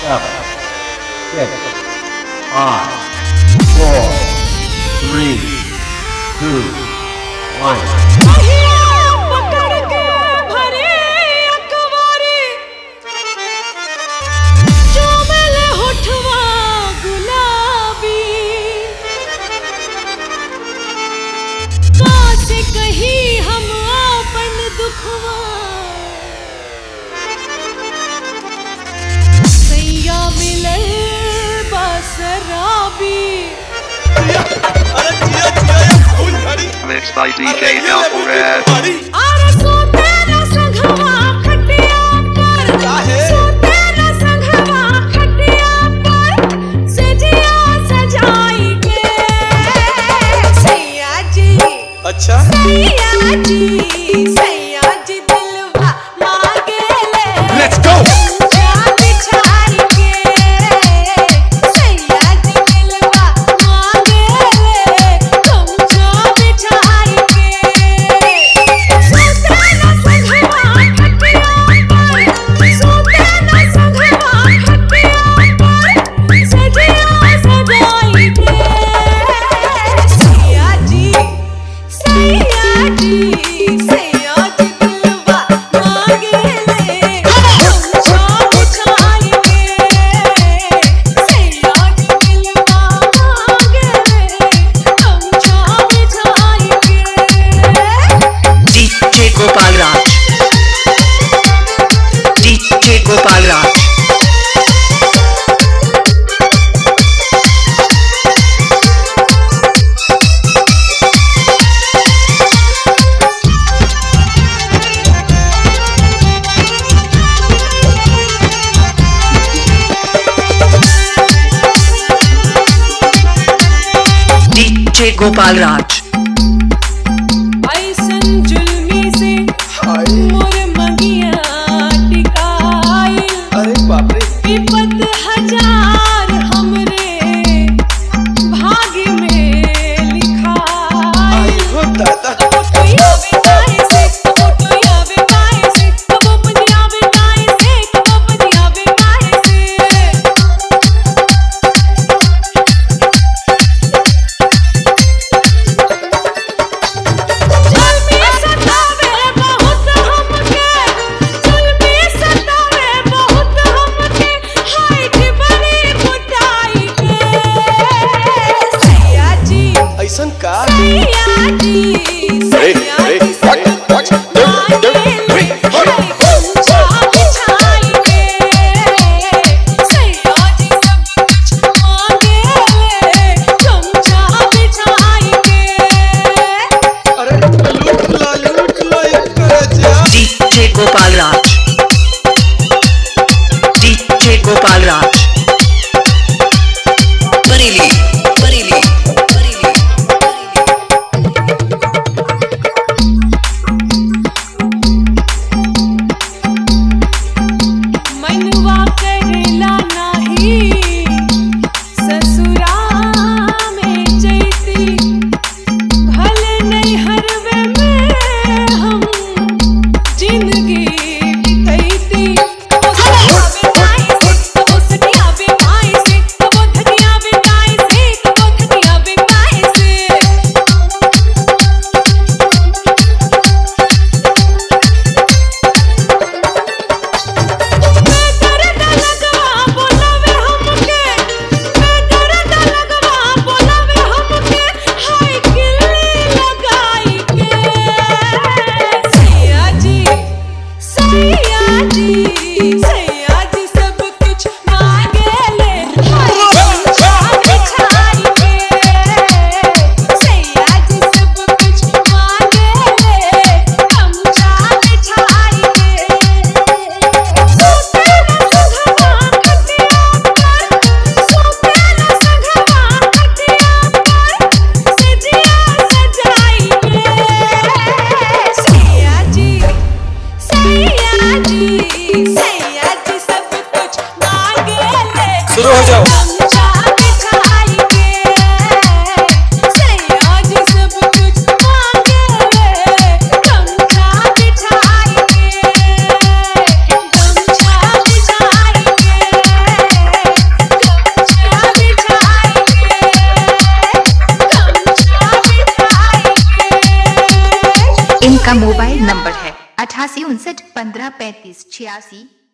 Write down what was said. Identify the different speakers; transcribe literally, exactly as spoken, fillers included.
Speaker 1: seven, six, five, four, three, two, one.
Speaker 2: कहीं हम अपन दुखवा सैया मिलल बसराबी
Speaker 3: Mixed by D J Alfred.
Speaker 2: अरे सोते न संघवा खटिया पर सोते न संघवा खटिया पर सजिया सजाई के सैया जी
Speaker 4: अच्छा
Speaker 2: सैया जी सैया जी दिलवा मांगे ले
Speaker 4: लेट्स गो
Speaker 2: बिछाई के सैया जी दिलवा मांगे ले तुम जो बिछाई के सोते न संघवा खटिया पर सोते न संघवा खटिया पर सजिया सजाई के सैया जी सैया जी सैया जी दिलवा मांगे ले तुम जो बिछाई के सैया जी दिलवा मांगे ले तुम जो बिछाई के
Speaker 5: D J Gopal Raj. D J Gopal Raj. D J Gopal Raj.
Speaker 2: ऐसन जुल्मी से मोर मंगिया टिकाई
Speaker 4: अरे बाप रे
Speaker 2: विपत हजार हमरे भाग्य में लिखाई
Speaker 4: आई हो दादा
Speaker 2: कबोटिया बेटाई से कबोटिया बेटाई से कबोटिया बेटाई से कबोटिया बेटाई से जुल्मी सतावे बहुत हमके जुल्मी सतावे बहुत हमके हाय की बड़ी बुताई के सैया जी
Speaker 4: ऐसन का
Speaker 2: सैया जी सैया जी सब कुछ मांगे ले हाय तुम जो बिछाई के सैया जी सब कुछ मांगे ले तुम जो बिछाई के
Speaker 4: अरे लूट ला लूट ला एक जा
Speaker 5: D J Gopal Raj. D J Gopal Raj. Bareilly, Bareilly, Bareilly, Bareilly.
Speaker 2: मनवा करेला नाही ससुरा में जैती भले नहीं हरवे में हम जिंदगी बितैती कबो सखिया बेटाई से कबो सखिया बेटाई से कबो धनिया बेटाई से कबो धनिया बेटाई से दर्द लगवा बोलावे हमके दर्द लगवा बोलावे हमके हाय किल्ली लगाई के सैया जी सैया जी सैया जी सब कुछ मांगे ले हाय तुम जो बिछाई के सैया जी सब कुछ मांगे ले तुम जो बिछाई के सोते न संघवा खटिया पर सोते न संघवा खटिया पर सजिया सजाई के सैया जी सैया जी सैया जी सब कुछ मांगे ले
Speaker 4: शुरू हो जाओ
Speaker 2: तुम जो बिछाई के सैया जी सब कुछ मांगे ले तुम जो बिछाई के तुम जो बिछाई के
Speaker 6: इनका मोबाइल नंबर है अठासी उनसठ पंद्रह पैंतीस छियासी।